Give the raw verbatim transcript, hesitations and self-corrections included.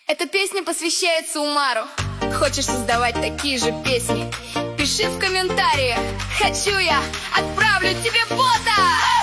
Эта песня посвящается Умару. Хочешь создавать такие же песни? Пиши в комментариях. Хочу я, отправлю тебе фото.